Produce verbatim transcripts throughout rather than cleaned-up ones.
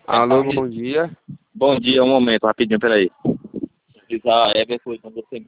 Alô, bom dia. Bom dia, um momento, rapidinho, peraí. Pesquisar Everton, então você...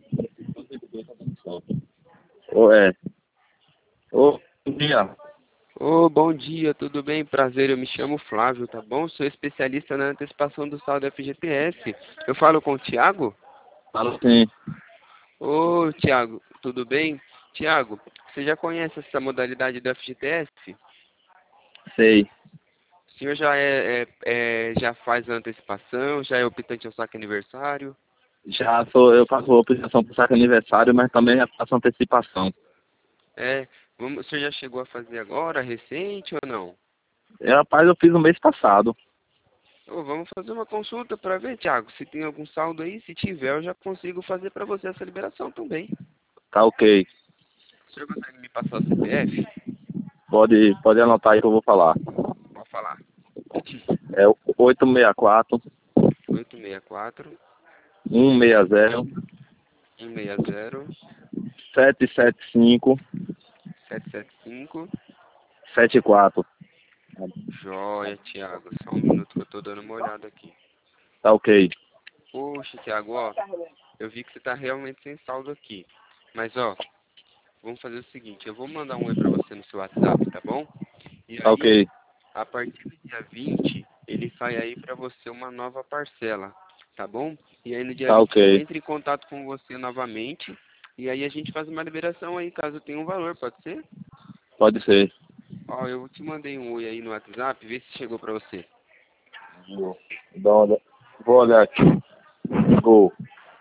Ô, é. Ô, bom dia. Ô, bom dia, tudo bem? Prazer, eu me chamo Flávio, tá bom? Sou especialista na antecipação do saldo F G T S. Eu falo com o Thiago? Fala sim. Ô, Thiago, tudo bem? Thiago, você já conhece essa modalidade do F G T S? Sei. O senhor já, é, é, é, já faz a antecipação, já é optante ao saque aniversário? Já sou, eu faço operação por saque aniversário, mas também faço antecipação. É, vamos, o senhor já chegou a fazer agora, recente ou não? É, rapaz, eu fiz no mês passado. Ô, vamos fazer uma consulta para ver, Thiago, se tem algum saldo aí. Se tiver, eu já consigo fazer para você essa liberação também. Tá ok. O senhor consegue me passar o C P F? Pode, pode anotar aí que eu vou falar. Pode falar. É oito seis quatro, oito seis quatro, um seis zero, um seis zero, sete sete cinco, sete sete cinco. sete quatro. Joia, Thiago. Só um minuto que eu tô dando uma olhada aqui. Tá ok. Poxa, Thiago, ó, eu vi que você tá realmente sem saldo aqui. Mas, ó, vamos fazer o seguinte, eu vou mandar um oi pra você no seu WhatsApp, tá bom? E Tá aí, ok. a partir do dia vinte, ele sai aí pra você uma nova parcela, tá bom? E aí no dia Tá vinte eu ok. entro em contato com você novamente. E aí a gente faz uma liberação aí, caso tenha um valor, pode ser? Pode ser. Ó, eu te mandei um oi aí no WhatsApp, vê se chegou pra você. Vou dar uma olhada. Vou olhar aqui. Chegou.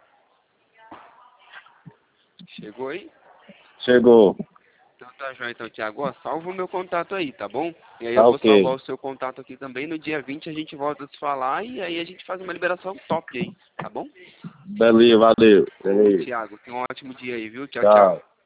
Chegou aí? Chegou. Então tá joia, então, Thiago, ó, salva o meu contato aí, tá bom? E aí eu Tá vou salvar ok. o seu contato aqui também. No dia vinte a gente volta a se falar e aí a gente faz uma liberação top aí, tá bom? Beleza, valeu. Ô, Beleza. Thiago, tenha um ótimo dia aí, viu? Tchau, tchau. Tchau.